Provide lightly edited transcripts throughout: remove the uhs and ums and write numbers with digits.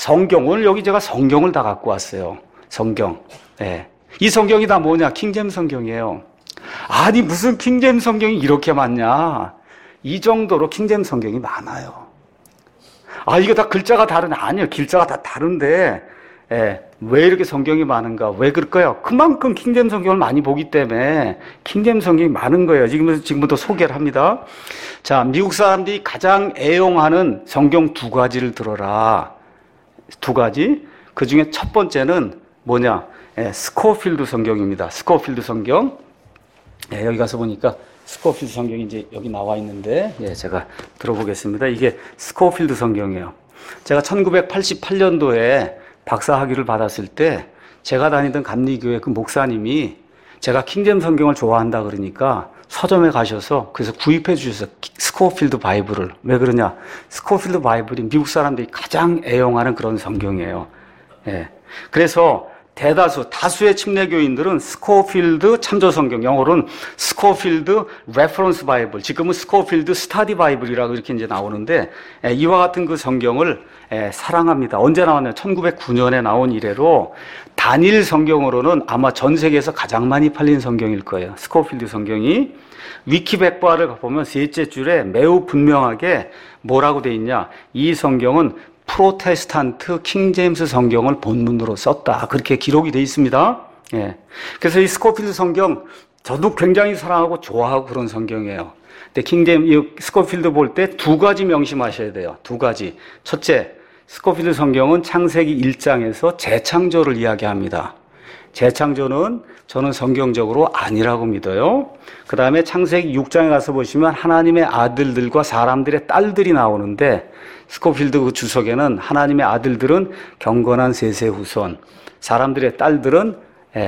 성경, 오늘 여기 제가 성경을 다 갖고 왔어요. 성경. 예. 이 성경이 다 뭐냐? 킹제임스 성경이에요. 아니, 무슨 킹제임스 성경이 이렇게 많냐? 이 정도로 킹제임스 성경이 많아요. 아, 이거 다 글자가 다르네. 아니요, 글자가 다 다른데, 예. 왜 이렇게 성경이 많은가? 왜 그럴까요? 그만큼 킹제임스 성경을 많이 보기 때문에 킹제임스 성경이 많은 거예요. 지금부터 소개를 합니다. 자, 미국 사람들이 가장 애용하는 성경 두 가지를 들어라. 두 가지. 그 중에 첫 번째는 뭐냐? 예, 스코필드 성경입니다. 스코필드 성경. 예, 여기 가서 보니까 스코필드 성경이 이제 여기 나와 있는데, 예, 제가 들어보겠습니다. 이게 스코필드 성경이에요. 제가 1988년도에 박사 학위를 받았을 때 제가 다니던 감리교회 그 목사님이 제가 킹제임스 성경을 좋아한다 그러니까 서점에 가셔서 그래서 구입해 주셔서 스코필드 바이블을. 왜 그러냐? 스코필드 바이블이 미국 사람들이 가장 애용하는 그런 성경이에요. 예. 그래서 다수의 침례교인들은 스코필드 참조성경, 영어로는 스코필드 레퍼런스 바이블, 지금은 스코필드 스타디 바이블이라고 이렇게 이제 나오는데, 이와 같은 그 성경을 사랑합니다. 언제 나왔나요? 1909년에 나온 이래로 단일 성경으로는 아마 전 세계에서 가장 많이 팔린 성경일 거예요. 스코필드 성경이. 위키백과를 보면 셋째 줄에 매우 분명하게 뭐라고 돼 있냐? 이 성경은 프로테스탄트 킹제임스 성경을 본문으로 썼다. 그렇게 기록이 되어 있습니다. 예. 그래서 이 스코필드 성경, 저도 굉장히 사랑하고 좋아하고 그런 성경이에요. 근데 이 스코필드 볼 때 두 가지 명심하셔야 돼요. 두 가지. 첫째, 스코필드 성경은 창세기 1장에서 재창조를 이야기합니다. 재창조는 저는 성경적으로 아니라고 믿어요. 그 다음에 창세기 6장에 가서 보시면 하나님의 아들들과 사람들의 딸들이 나오는데, 스코필드 그 주석에는 하나님의 아들들은 경건한 셋의 후손, 사람들의 딸들은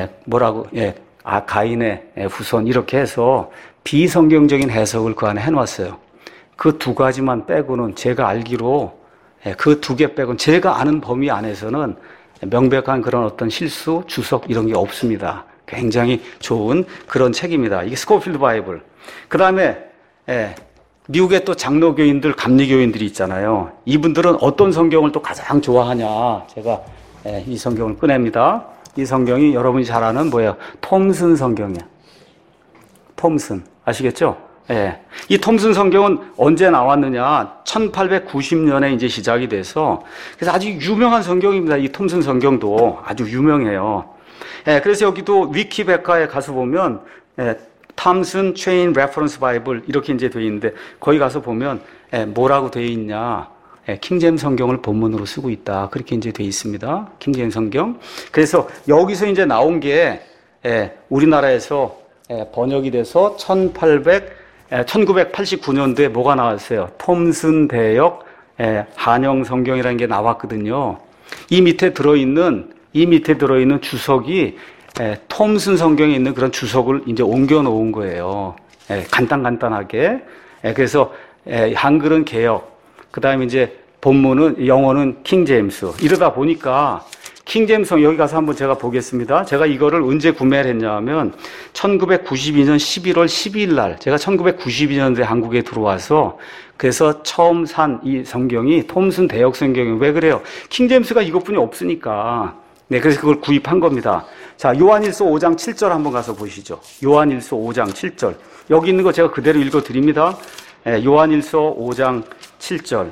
가인의 후손, 이렇게 해서 비성경적인 해석을 그 안에 해놨어요. 그 두 가지만 빼고는 제가 알기로 그 두 개 빼고는 제가 아는 범위 안에서는 명백한 그런 어떤 실수, 주석 이런 게 없습니다. 굉장히 좋은 그런 책입니다. 이게 스코필드 바이블. 그 다음에 미국의 또 장로교인들, 감리교인들이 있잖아요. 이분들은 어떤 성경을 또 가장 좋아하냐. 제가 이 성경을 꺼냅니다. 이 성경이 여러분이 잘 아는 뭐예요? 톰슨 성경이에요. 톰슨. 아시겠죠? 예. 이 톰슨 성경은 언제 나왔느냐? 1890년에 이제 시작이 돼서, 그래서 아주 유명한 성경입니다. 이 톰슨 성경도 아주 유명해요. 예. 그래서 여기도 위키백과에 가서 보면, 톰슨 체인 레퍼런스 바이블 이렇게 이제 되어 있는데, 거기 가서 보면 뭐라고 되어 있냐? 킹제임스 성경을 본문으로 쓰고 있다. 그렇게 이제 되어 있습니다. 킹제임스 성경. 그래서 여기서 이제 나온 게 우리나라에서 번역이 돼서 1989년도에 뭐가 나왔어요? 톰슨 대역 한영 성경이라는 게 나왔거든요. 이 밑에 들어있는 주석이 톰슨 성경에 있는 그런 주석을 이제 옮겨 놓은 거예요. 간단하게. 그래서 한글은 개역, 그 다음에 이제 본문은, 영어는 킹제임스. 이러다 보니까 킹제임스, 여기 가서 한번 제가 보겠습니다. 제가 이거를 언제 구매를 했냐면 1992년 11월 12일 날, 제가 1992년도에 한국에 들어와서 그래서 처음 산 이 성경이 톰슨 대역 성경이에요. 왜 그래요? 킹제임스가 이것뿐이 없으니까. 네, 그래서 그걸 구입한 겁니다. 자, 요한일서 5장 7절 한번 가서 보시죠. 요한일서 5장 7절. 여기 있는 거 제가 그대로 읽어 드립니다. 요한일서 5장 7절.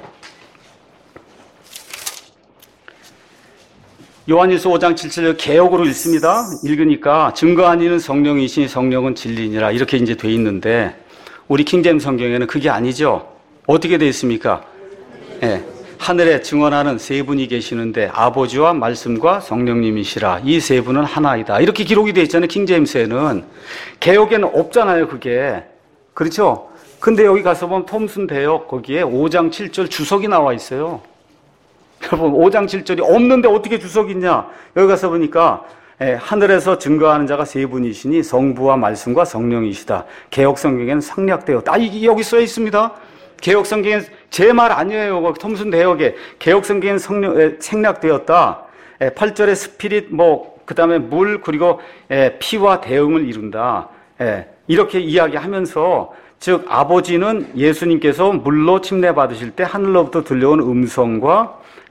요한일서 5장 7절 개역으로 읽습니다. 읽으니까 증거한 이는 성령이시니 성령은 진리니라. 이렇게 이제 돼 있는데, 우리 킹제임스 성경에는 그게 아니죠. 어떻게 돼 있습니까? 하늘에 증언하는 세 분이 계시는데 아버지와 말씀과 성령님이시라. 이 세 분은 하나이다. 이렇게 기록이 되어 있잖아요. 킹제임스에는. 개역에는 없잖아요. 그게. 그렇죠? 근데 여기 가서 보면 톰슨 대역 거기에 5장 7절 주석이 나와 있어요. 여러분, 5장 7절이 없는데 어떻게 주석이 있냐? 여기 가서 보니까 하늘에서 증거하는 자가 세 분이시니 성부와 말씀과 성령이시다. 개역 성경에는 생략되었다. 이게 여기 써 있습니다. 개역 성경엔 제 말 아니에요. 톰슨 대역에 개역 성경엔 생략되었다. 8절에 스피릿, 그 다음에 물, 그리고 피와 대응을 이룬다. 이렇게 이야기하면서, 즉 아버지는 예수님께서 물로 침례 받으실 때 하늘로부터 들려온 음성과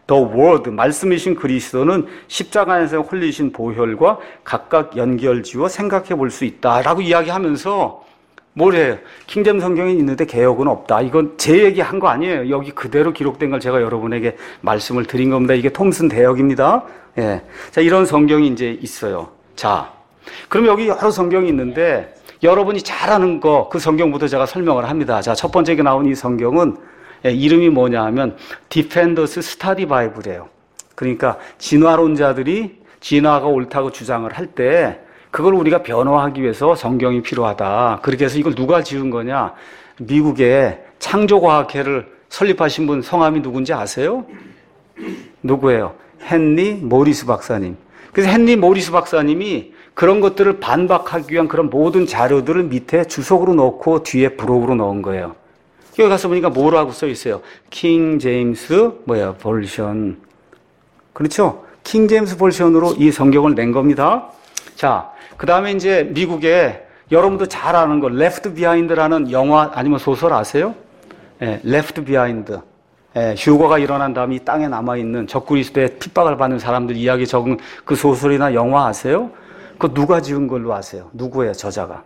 The Word, 말씀이신 그리스도는 십자가에서 흘리신 보혈과 각각 연결지어 생각해 볼 수 있다라고 이야기하면서 뭐래요? 킹제임스 성경에 있는데 개혁은 없다. 이건 제 얘기한 거 아니에요. 여기 그대로 기록된 걸 제가 여러분에게 말씀을 드린 겁니다. 이게 톰슨 대역입니다. 예. 자, 이런 성경이 이제 있어요. 자, 그럼 여기 여러 성경이 있는데 여러분이 잘 아는 거, 그 성경부터 제가 설명을 합니다. 자, 첫 번째 나온 이 성경은 이름이 뭐냐 하면 Defenders Study Bible이에요. 그러니까 진화론자들이 진화가 옳다고 주장을 할 때 그걸 우리가 변호하기 위해서 성경이 필요하다. 그렇게 해서 이걸 누가 지은 거냐? 미국의 창조과학회를 설립하신 분 성함이 누군지 아세요? 누구예요? 헨리 모리스 박사님. 그래서 헨리 모리스 박사님이 그런 것들을 반박하기 위한 그런 모든 자료들을 밑에 주석으로 넣고 뒤에 부록으로 넣은 거예요. 여기 가서 보니까 뭐라고 써 있어요? 킹 제임스 버전. 그렇죠? 킹 제임스 버전으로 이 성경을 낸 겁니다. 자, 그 다음에 이제 미국에 여러분도 잘 아는 거 Left Behind라는 영화 아니면 소설 아세요? 예, Left Behind. 예, 휴거가 일어난 다음에 이 땅에 남아있는 적그리스도의 핍박을 받는 사람들 이야기 적은 그 소설이나 영화 아세요? 그거 누가 지은 걸로 아세요? 누구예요, 저자가?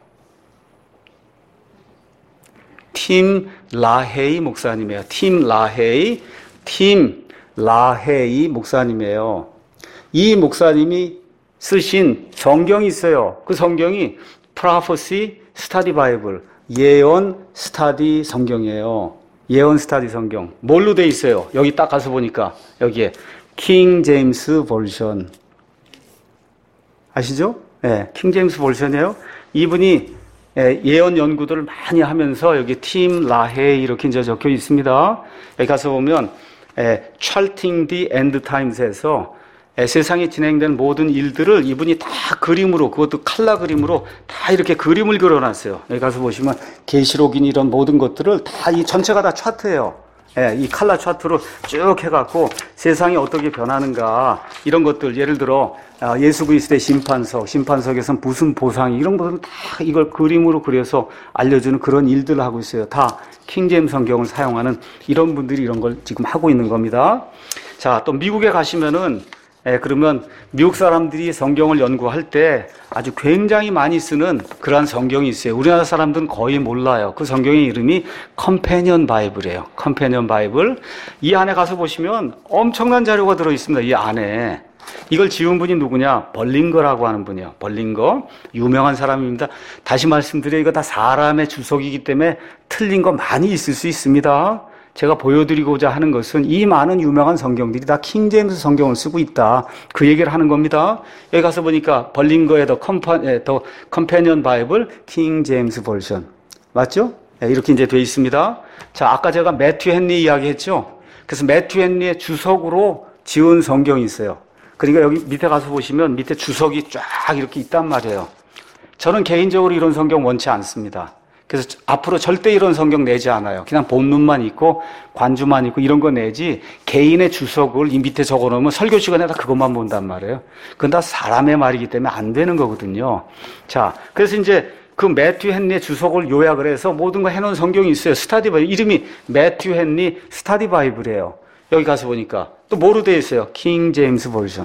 팀 라헤이 목사님이에요. 팀 라헤이 목사님이에요. 이 목사님이 쓰신 성경이 있어요. 그 성경이 Prophecy Study Bible, 예언 스타디 성경이에요. 예언 스타디 성경. 뭘로 돼 있어요? 여기 딱 가서 보니까 여기에 킹 제임스 버전. 아시죠? 네, 킹 제임스 버전이에요. 이분이 예언 연구들을 많이 하면서 여기 팀 라헤이 이렇게 이제 적혀 있습니다. 여기 가서 보면 Charting the End Times에서 세상에 진행된 모든 일들을 이분이 다 그림으로, 그것도 칼라 그림으로 다 이렇게 그림을 그려놨어요. 여기 가서 보시면 계시록인 이런 모든 것들을 다 이 전체가 다 차트예요. 이 칼라 차트로 쭉 해갖고 세상이 어떻게 변하는가 이런 것들, 예를 들어 예수 그리스도의 심판석에선 무슨 보상이, 이런 것들을 다 이걸 그림으로 그려서 알려주는 그런 일들을 하고 있어요. 다 킹제임스 성경을 사용하는 이런 분들이 이런 걸 지금 하고 있는 겁니다. 자, 또 미국에 가시면은 그러면 미국 사람들이 성경을 연구할 때 아주 굉장히 많이 쓰는 그러한 성경이 있어요. 우리나라 사람들은 거의 몰라요. 그 성경의 이름이 컴패니언 바이블이에요. 컴패니언 바이블. 이 안에 가서 보시면 엄청난 자료가 들어 있습니다. 이 안에. 이걸 지은 분이 누구냐? 벌링거라고 하는 분이에요. 벌링거. 유명한 사람입니다. 다시 말씀드려요. 이거 다 사람의 주석이기 때문에 틀린 거 많이 있을 수 있습니다. 제가 보여드리고자 하는 것은 이 많은 유명한 성경들이 다 킹제임스 성경을 쓰고 있다. 그 얘기를 하는 겁니다. 여기 가서 보니까 벌링거의 더 컴패니언 바이블 킹 제임스 버전. 맞죠? 이렇게 이제 되어 있습니다. 자, 아까 제가 매튜 헨리 이야기 했죠? 그래서 매튜 헨리의 주석으로 지은 성경이 있어요. 그러니까 여기 밑에 가서 보시면 밑에 주석이 쫙 이렇게 있단 말이에요. 저는 개인적으로 이런 성경 원치 않습니다. 그래서 앞으로 절대 이런 성경 내지 않아요. 그냥 본문만 있고 관주만 있고 이런 거 내지, 개인의 주석을 이 밑에 적어놓으면 설교 시간에 다 그것만 본단 말이에요. 그건 다 사람의 말이기 때문에 안 되는 거거든요. 자, 그래서 이제 그 매튜 헨리의 주석을 요약을 해서 모든 거 해놓은 성경이 있어요. 스타디 바이블. 이름이 매튜 헨리 스타디 바이블이에요. 여기 가서 보니까 또 뭐로 되어 있어요? 킹 제임스 버전.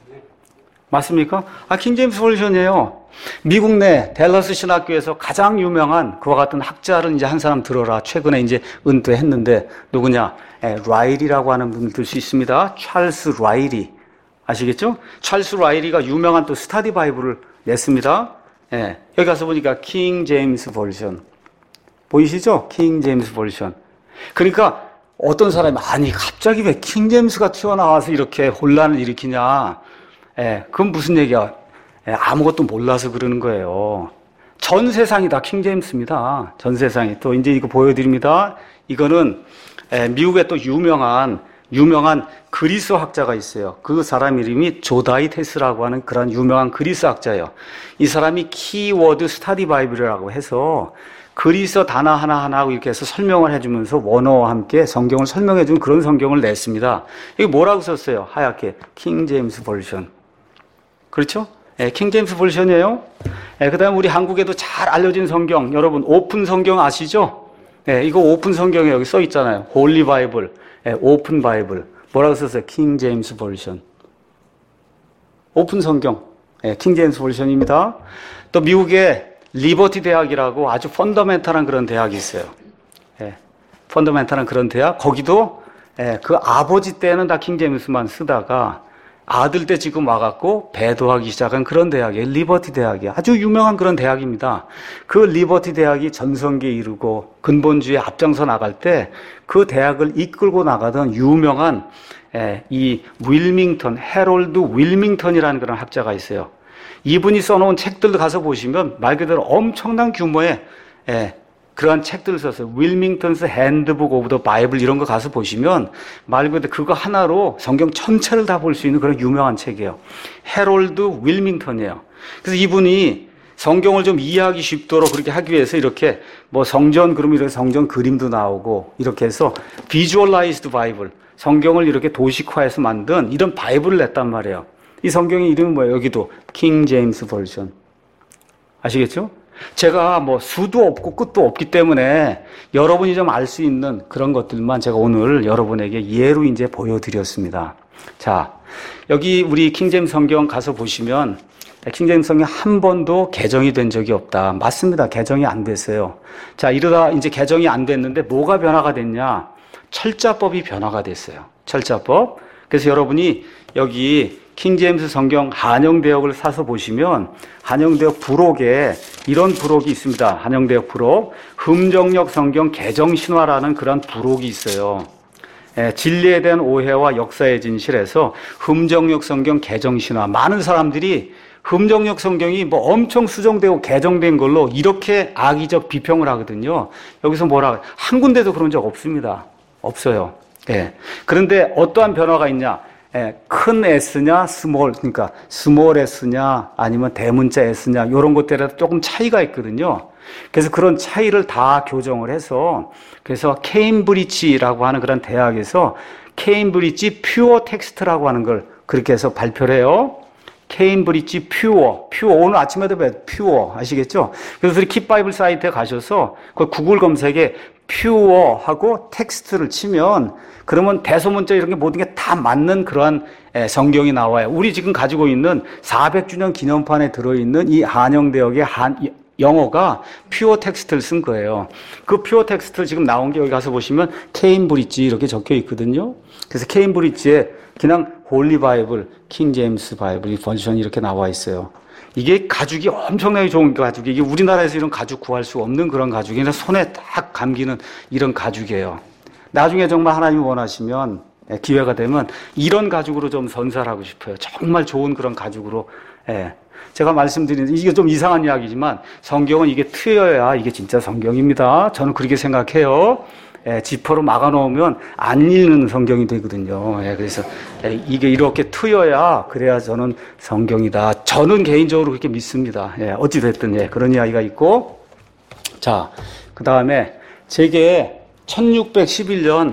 맞습니까? 킹 제임스 버전이에요. 미국 내 댈러스 신학교에서 가장 유명한 그와 같은 학자를 이제 한 사람 들어라. 최근에 이제 은퇴했는데 누구냐? 라이리라고 하는 분을 들 수 있습니다. 찰스 라이리. 아시겠죠? 찰스 라이리가 유명한 또 스타디 바이블을 냈습니다. 여기 가서 보니까 킹 제임스 버전. 보이시죠? 킹 제임스 버전. 그러니까 어떤 사람이 갑자기 왜 킹 제임스가 튀어나와서 이렇게 혼란을 일으키냐? 그건 무슨 얘기야? 아무것도 몰라서 그러는 거예요. 전 세상이 다 킹 제임스입니다. 전 세상이. 또 이제 이거 보여드립니다. 이거는 미국의 또 유명한 그리스 학자가 있어요. 그 사람 이름이 조다이테스라고 하는 그런 유명한 그리스 학자예요. 이 사람이 키워드 스타디 바이블이라고 해서 그리스 단어 하나하나 이렇게 해서 설명을 해주면서 원어와 함께 성경을 설명해주는 그런 성경을 냈습니다. 이게 뭐라고 썼어요? 하얗게 킹 제임스 버전. 그렇죠? 킹 제임스 버전이에요. 그 다음에 우리 한국에도 잘 알려진 성경, 여러분 오픈 성경 아시죠? 이거 오픈 성경에 여기 써 있잖아요. 홀리 바이블, 오픈 바이블. 뭐라고 썼어요? 킹 제임스 버전. 오픈 성경. 예, 킹 제임스 버전입니다. 또 미국의 리버티 대학이라고 아주 펀더멘탈한 그런 대학이 있어요. 예, 펀더멘탈한 그런 대학. 거기도 그 아버지 때는 다 킹 제임스만 쓰다가 아들 때 지금 와갖고 배도하기 시작한 그런 대학이에요. 리버티 대학이 아주 유명한 그런 대학입니다. 그 리버티 대학이 전성기에 이르고 근본주의에 앞장서 나갈 때 그 대학을 이끌고 나가던 유명한 이 윌밍턴, 해롤드 윌밍턴이라는 그런 학자가 있어요. 이분이 써놓은 책들도 가서 보시면 말 그대로 엄청난 규모의 그러한 책들을 썼어요. 윌밍턴스 핸드북 오브 더 바이블 이런 거 가서 보시면 말 그대로 그거 하나로 성경 전체를 다 볼 수 있는 그런 유명한 책이에요. 해롤드 윌밍턴이에요. 그래서 이분이 성경을 좀 이해하기 쉽도록 그렇게 하기 위해서 이렇게 뭐 성전 그러면 이렇게 성전 그림도 나오고 이렇게 해서 비주얼라이즈드 바이블 성경을 이렇게 도식화해서 만든 이런 바이블을 냈단 말이에요. 이 성경의 이름은 뭐예요? 여기도 킹 제임스 버전. 아시겠죠? 제가 뭐 수도 없고 끝도 없기 때문에 여러분이 좀 알 수 있는 그런 것들만 제가 오늘 여러분에게 예로 이제 보여드렸습니다. 자, 여기 우리 킹제임스 성경 가서 보시면 킹제임스 성경 한 번도 개정이 된 적이 없다. 맞습니다. 개정이 안 됐어요. 자, 이러다 이제 개정이 안 됐는데 뭐가 변화가 됐냐? 철자법이 변화가 됐어요. 철자법. 그래서 여러분이 여기 킹제임스 성경 한영대역을 사서 보시면 한영대역 부록에 이런 부록이 있습니다. 한영대역 부록. 흠정역 성경 개정신화라는 그런 부록이 있어요. 진리에 대한 오해와 역사의 진실에서 흠정역 성경 개정신화. 많은 사람들이 흠정역 성경이 뭐 엄청 수정되고 개정된 걸로 이렇게 악의적 비평을 하거든요. 여기서 뭐라 한 군데도 그런 적 없습니다. 없어요. 그런데 어떠한 변화가 있냐? 큰 S냐, 스몰, 그러니까 스몰 S냐, 아니면 대문자 S냐, 이런 것들에 조금 차이가 있거든요. 그래서 그런 차이를 다 교정을 해서, 그래서 케임브리지라고 하는 그런 대학에서 케임브리지 퓨어 텍스트라고 하는 걸 그렇게 해서 발표를 해요. 케임브리지 퓨어, 오늘 아침에도 퓨어 아시겠죠? 그래서 우리 킵바이블 사이트에 가셔서 그 구글 검색에 퓨어하고 텍스트를 치면 그러면 대소문자 이런 게 모든 게 다 맞는 그러한 성경이 나와요. 우리 지금 가지고 있는 400주년 기념판에 들어있는 이 한영대역의 영어가 퓨어 텍스트를 쓴 거예요. 그 퓨어 텍스트를 지금 나온 게 여기 가서 보시면 케임브리지 이렇게 적혀 있거든요. 그래서 케임브리지에 그냥 홀리 바이블, 킹 제임스 바이블 이 버전이 이렇게 나와 있어요. 이게 가죽이 엄청나게 좋은 가죽이 이게 우리나라에서 이런 가죽 구할 수 없는 그런 가죽이 그냥 손에 딱 감기는 이런 가죽이에요. 나중에 정말 하나님이 원하시면 기회가 되면 이런 가죽으로 좀 선사하고 싶어요. 정말 좋은 그런 가죽으로. 제가 말씀드리는 이게 좀 이상한 이야기지만 성경은 이게 트여야 이게 진짜 성경입니다. 저는 그렇게 생각해요. 지퍼로 막아놓으면 안 읽는 성경이 되거든요. 그래서 이게 이렇게 트여야 그래야 저는 성경이다. 저는 개인적으로 그렇게 믿습니다. 어찌됐든 그런 이야기가 있고, 자, 그 다음에 제게 1611년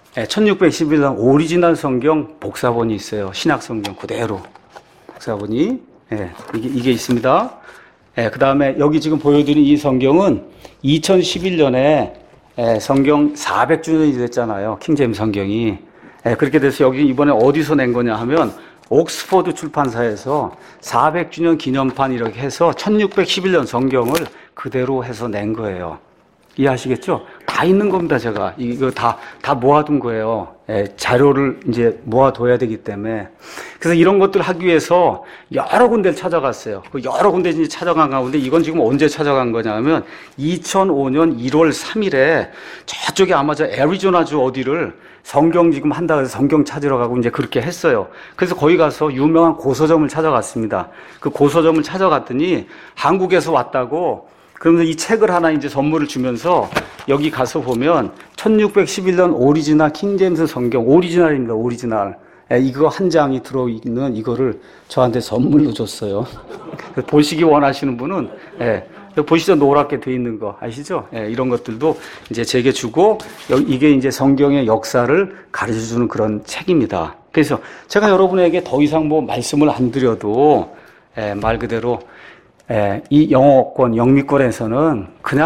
오리지널 성경 복사본이 있어요. 신약 성경 그대로 복사본이 이게 있습니다. 그 다음에 여기 지금 보여드린 이 성경은 2011년에 성경 400주년이 됐잖아요. 킹제임스 성경이. 그렇게 돼서 여기 이번에 어디서 낸 거냐 하면 옥스퍼드 출판사에서 400주년 기념판 이렇게 해서 1611년 성경을 그대로 해서 낸 거예요. 이해하시겠죠? 다 있는 겁니다, 제가. 이거 다 모아둔 거예요. 자료를 이제 모아둬야 되기 때문에. 그래서 이런 것들을 하기 위해서 여러 군데를 찾아갔어요. 그 여러 군데 이제 찾아간 가운데 이건 지금 언제 찾아간 거냐면 2005년 1월 3일에 저쪽에 아마 저 애리조나주 어디를 성경 지금 한다고 해서 성경 찾으러 가고 이제 그렇게 했어요. 그래서 거기 가서 유명한 고서점을 찾아갔습니다. 그 고서점을 찾아갔더니 한국에서 왔다고 그러면서 이 책을 하나 이제 선물을 주면서 여기 가서 보면 1611년 오리지널 킹제임스 성경 오리지널입니다. 오리지널. 이거 한 장이 들어있는 이거를 저한테 선물로 줬어요. 보시기 원하시는 분은 보시죠. 노랗게 돼 있는 거 아시죠? 이런 것들도 이제 제게 주고 이게 이제 성경의 역사를 가르쳐 주는 그런 책입니다. 그래서 제가 여러분에게 더 이상 뭐 말씀을 안 드려도 말 그대로 이 영어권, 영미권에서는 그냥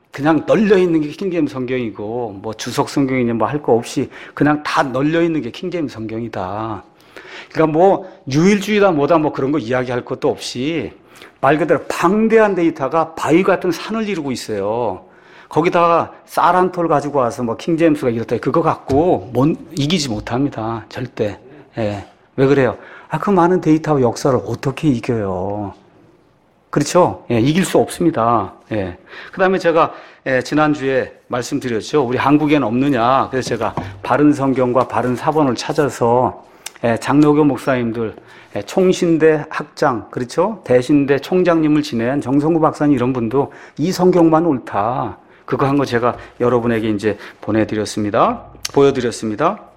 그냥 널려 있는 게 킹제임스 성경이고 뭐 주석 성경이냐 뭐 할 거 없이 그냥 다 널려 있는 게 킹제임스 성경이다. 그러니까 뭐 유일주의다 뭐다 뭐 그런 거 이야기할 것도 없이 말 그대로 방대한 데이터가 바위 같은 산을 이루고 있어요. 거기다가 쌀 한 톨 가지고 와서 뭐 킹제임스가 이렇다 그거 갖고 이기지 못합니다. 절대. 예. 왜 그래요? 그 많은 데이터와 역사를 어떻게 이겨요? 그렇죠? 예, 이길 수 없습니다. 예. 그 다음에 제가, 지난주에 말씀드렸죠. 우리 한국에는 없느냐. 그래서 제가 바른 성경과 바른 사본을 찾아서, 장로교 목사님들, 총신대 학장, 그렇죠? 대신대 총장님을 지낸 정성구 박사님 이런 분도 이 성경만 옳다. 그거 한 거 제가 여러분에게 이제 보여드렸습니다.